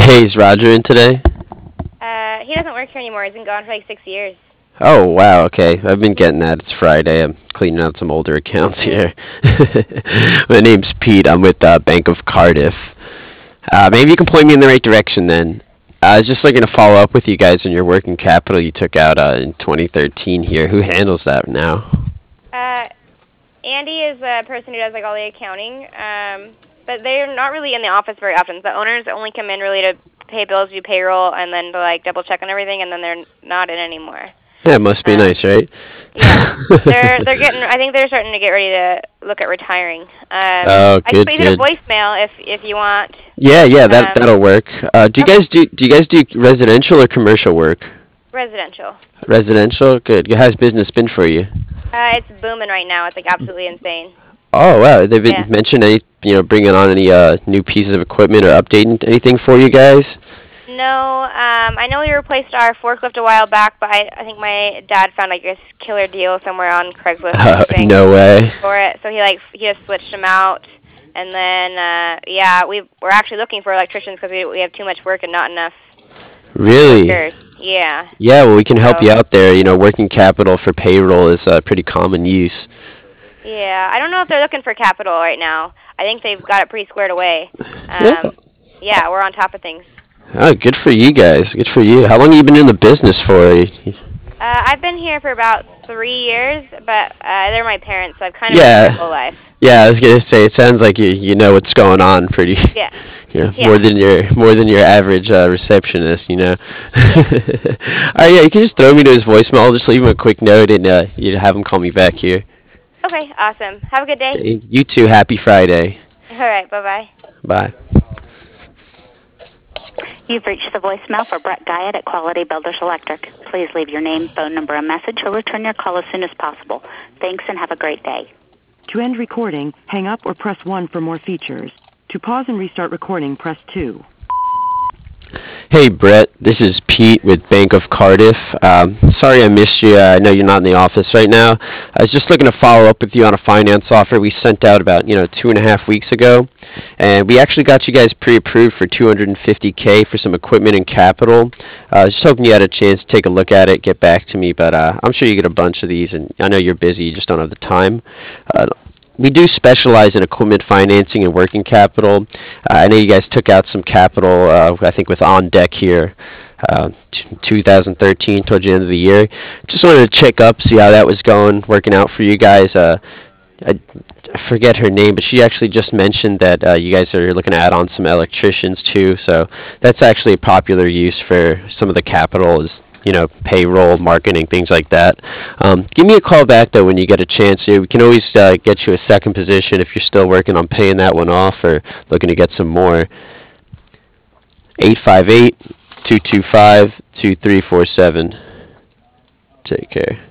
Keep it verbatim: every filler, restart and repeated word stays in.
Hey, is Roger in today? Uh, he doesn't work here anymore. He's been gone for like six years. Oh, wow, okay. I've been getting that. It's Friday. I'm cleaning out some older accounts here. My name's Pete. I'm with uh, Bank of Cardiff. Uh, maybe you can point me in the right direction then. I was just looking to follow up with you guys on your working capital you took out uh, in twenty thirteen here. Who handles that now? Uh, Andy is the person who does like all the accounting. Um, but they're not really in the office very often. The owners only come in really to pay bills, do payroll, and then to like double check on everything, and then they're not in anymore. Yeah, it must be Um, nice, right? Yeah, they're they're getting. I think they're starting to get ready to look at retiring. Um, Oh, I can good, put you in a good. voicemail if if you want. Yeah, yeah, that Um, that'll work. Uh, do you okay. guys do do you guys do residential or commercial work? Residential. Residential, good. How's business been for you? Uh, it's booming right now. It's like absolutely insane. Oh wow, they've been Yeah. mentioned any you know bringing on any uh, new pieces of equipment or updating anything for you guys? No, um, I know we replaced our forklift a while back, but I, I think my dad found like this killer deal somewhere on Craigslist or Uh, something no way. for it. So he like he just switched them out, and then uh, yeah, we we're actually looking for electricians because we we have too much work and not enough Really? workers. Yeah. Yeah, well we can help So you out there. You know, working capital for payroll is uh, pretty common use. yeah, I don't know if they're looking for capital right now. I think they've got it pretty squared away. Yeah. Um, yeah, we're on top of things. Oh, good for you guys. Good for you. How long have you been in the business for? Uh, I've been here for about three years, but uh, they're my parents, so I've kind of been here my Yeah. whole life. Yeah, I was gonna say it sounds like you you know what's going on pretty. Yeah. You know, Yeah. more than your more than your average uh, receptionist, you know. Yeah. All right, yeah, you can just throw me to his voicemail. I'll just leave him a quick note and uh, you have him call me back here. Okay, awesome. Have a good day. Okay, you too. Happy Friday. All right, bye-bye. Bye. You've reached the voicemail for Brett Guyot at Quality Builders Electric. Please leave your name, phone number, and message. He'll return your call as soon as possible. Thanks and have a great day. To end recording, hang up or press one for more features. To pause and restart recording, press two. Hey Brett, this is Pete with Bank of Cardiff. Um, sorry I missed you. I know you're not in the office right now. I was just looking to follow up with you on a finance offer we sent out about you know two and a half weeks ago, and we actually got you guys pre-approved for two hundred fifty K for some equipment and capital. I uh, was just hoping you had a chance to take a look at it, get back to me, but uh, I'm sure you get a bunch of these, and I know you're busy. You just don't have the time. Uh, we do specialize in equipment financing and working capital. Uh, I know you guys took out some capital, uh, I think with On Deck here, uh, t- two thousand thirteen, towards the end of the year. Just wanted to check up, see how that was going, working out for you guys. Uh, I, I forget her name, but she actually just mentioned that uh, you guys are looking to add on some electricians too. So that's actually a popular use for some of the capital is you know, payroll, marketing, things like that. Um, give me a call back, though, when you get a chance. We can always uh, get you a second position if you're still working on paying that one off or looking to get some more. eight five eight, two two five, two three four seven. Take care.